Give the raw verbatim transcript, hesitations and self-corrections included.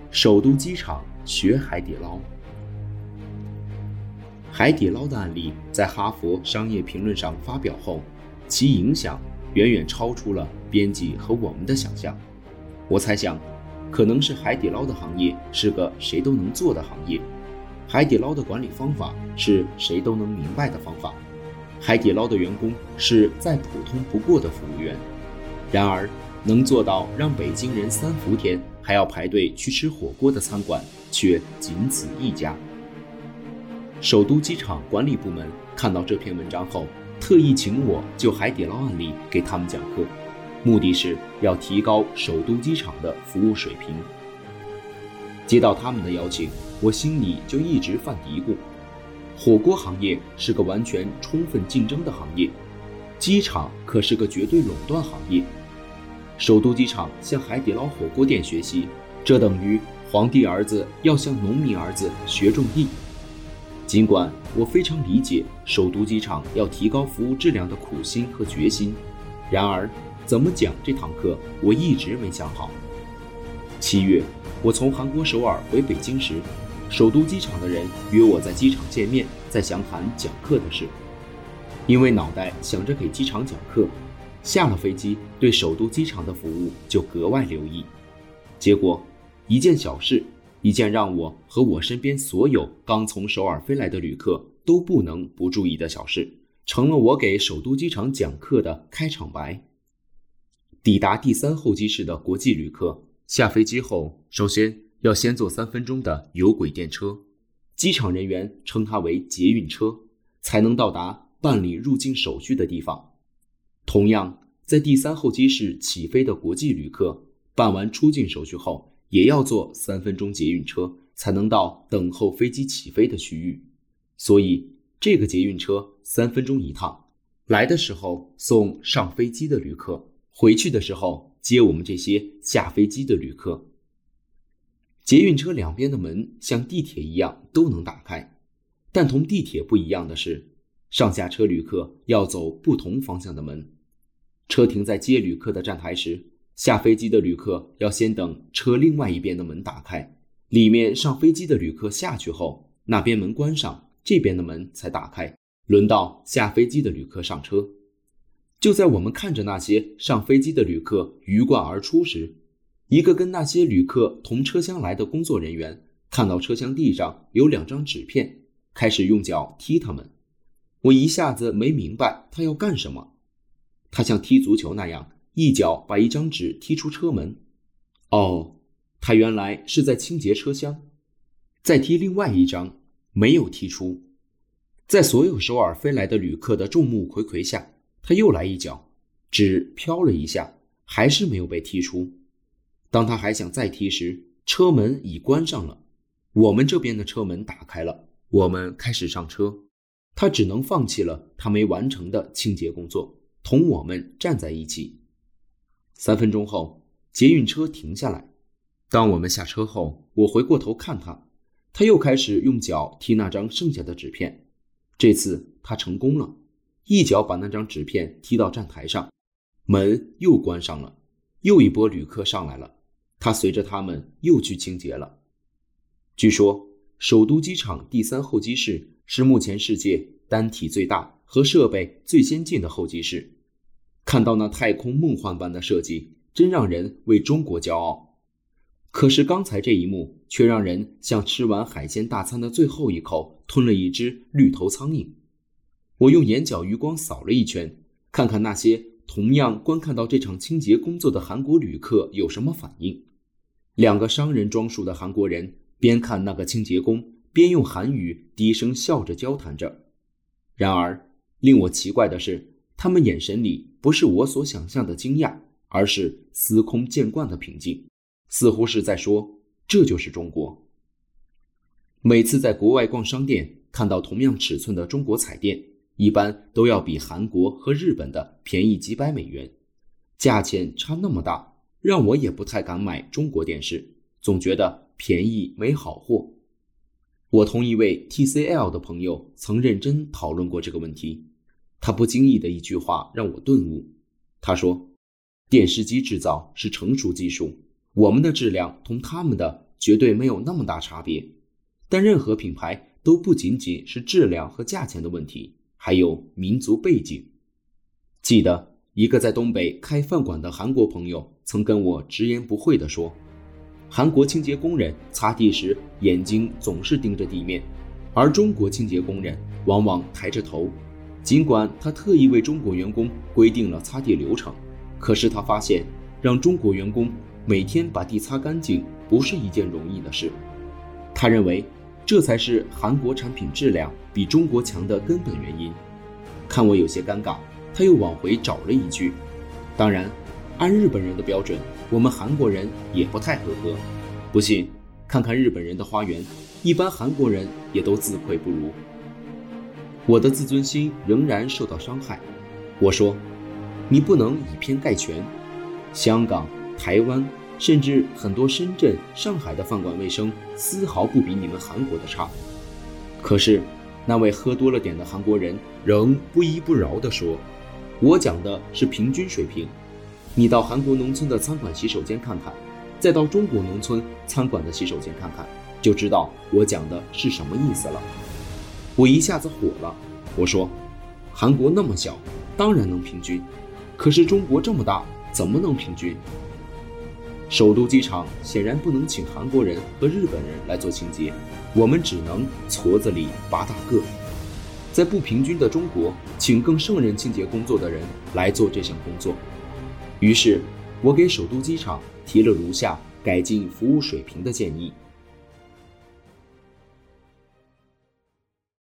首都机场学海底捞。海底捞的案例在哈佛商业评论上发表后，其影响远远超出了编辑和我们的想象。我猜想，可能是海底捞的行业是个谁都能做的行业，海底捞的管理方法是谁都能明白的方法，海底捞的员工是再普通不过的服务员。然而，能做到让北京人三伏天还要排队去吃火锅的餐馆却仅此一家。首都机场管理部门看到这篇文章后，特意请我就海底捞案例给他们讲课，目的是要提高首都机场的服务水平。接到他们的邀请，我心里就一直犯嘀咕，火锅行业是个完全充分竞争的行业，机场可是个绝对垄断行业。首都机场向海底捞火锅店学习，这等于皇帝儿子要向农民儿子学种地。尽管我非常理解首都机场要提高服务质量的苦心和决心，然而怎么讲这堂课我一直没想好。七月，我从韩国首尔回北京时，首都机场的人约我在机场见面，再详谈讲课的事。因为脑袋想着给机场讲课，下了飞机对首都机场的服务就格外留意。结果一件小事，一件让我和我身边所有刚从首尔飞来的旅客都不能不注意的小事，成了我给首都机场讲课的开场白。抵达第三候机室的国际旅客下飞机后，首先要先坐三分钟的有轨电车，机场人员称它为捷运车，才能到达办理入境手续的地方。同样，在第三候机室起飞的国际旅客办完出境手续后，也要坐三分钟捷运车才能到等候飞机起飞的区域。所以这个捷运车三分钟一趟，来的时候送上飞机的旅客，回去的时候接我们这些下飞机的旅客。捷运车两边的门像地铁一样都能打开，但同地铁不一样的是，上下车旅客要走不同方向的门。车停在接旅客的站台时，下飞机的旅客要先等车另外一边的门打开，里面上飞机的旅客下去后，那边门关上，这边的门才打开，轮到下飞机的旅客上车。就在我们看着那些上飞机的旅客鱼贯而出时，一个跟那些旅客同车厢来的工作人员看到车厢地上有两张纸片，开始用脚踢他们。我一下子没明白他要干什么。他像踢足球那样一脚把一张纸踢出车门。哦，他原来是在清洁车厢。再踢另外一张，没有踢出。在所有首尔飞来的旅客的众目睽睽下，他又来一脚，纸飘了一下，还是没有被踢出。当他还想再踢时，车门已关上了，我们这边的车门打开了，我们开始上车。他只能放弃了他没完成的清洁工作，同我们站在一起。三分钟后，捷运车停下来。当我们下车后，我回过头看他，他又开始用脚踢那张剩下的纸片。这次他成功了，一脚把那张纸片踢到站台上，门又关上了，又一波旅客上来了，他随着他们又去清洁了。据说，首都机场第三候机室是目前世界单体最大和设备最先进的候机室。看到那太空梦幻般的设计，真让人为中国骄傲。可是刚才这一幕却让人像吃完海鲜大餐的最后一口吞了一只绿头苍蝇。我用眼角余光扫了一圈，看看那些同样观看到这场清洁工作的韩国旅客有什么反应。两个商人装束的韩国人边看那个清洁工，边用韩语低声笑着交谈着。然而令我奇怪的是，他们眼神里不是我所想象的惊讶，而是司空见惯的平静，似乎是在说，这就是中国。每次在国外逛商店，看到同样尺寸的中国彩电，一般都要比韩国和日本的便宜几百美元，价钱差那么大，让我也不太敢买中国电视，总觉得便宜没好货。我同一位 T C L 的朋友曾认真讨论过这个问题，他不经意的一句话让我顿悟。他说，电视机制造是成熟技术，我们的质量同他们的绝对没有那么大差别，但任何品牌都不仅仅是质量和价钱的问题，还有民族背景。记得一个在东北开饭馆的韩国朋友曾跟我直言不讳地说，韩国清洁工人擦地时眼睛总是盯着地面，而中国清洁工人往往抬着头。尽管他特意为中国员工规定了擦地流程，可是他发现让中国员工每天把地擦干净不是一件容易的事。他认为这才是韩国产品质量比中国强的根本原因。看我有些尴尬，他又往回找了一句，当然按日本人的标准，我们韩国人也不太合格，不信看看日本人的花园，一般韩国人也都自愧不如。我的自尊心仍然受到伤害，我说，你不能以偏概全，香港、台湾甚至很多深圳、上海的饭馆卫生丝毫不比你们韩国的差。可是那位喝多了点的韩国人仍不依不饶地说，我讲的是平均水平，你到韩国农村的餐馆洗手间看看，再到中国农村餐馆的洗手间看看，就知道我讲的是什么意思了。我一下子火了，我说，韩国那么小，当然能平均，可是中国这么大，怎么能平均？首都机场显然不能请韩国人和日本人来做清洁，我们只能矬子里拔大个。在不平均的中国，请更胜任清洁工作的人来做这项工作。于是我给首都机场提了如下改进服务水平的建议：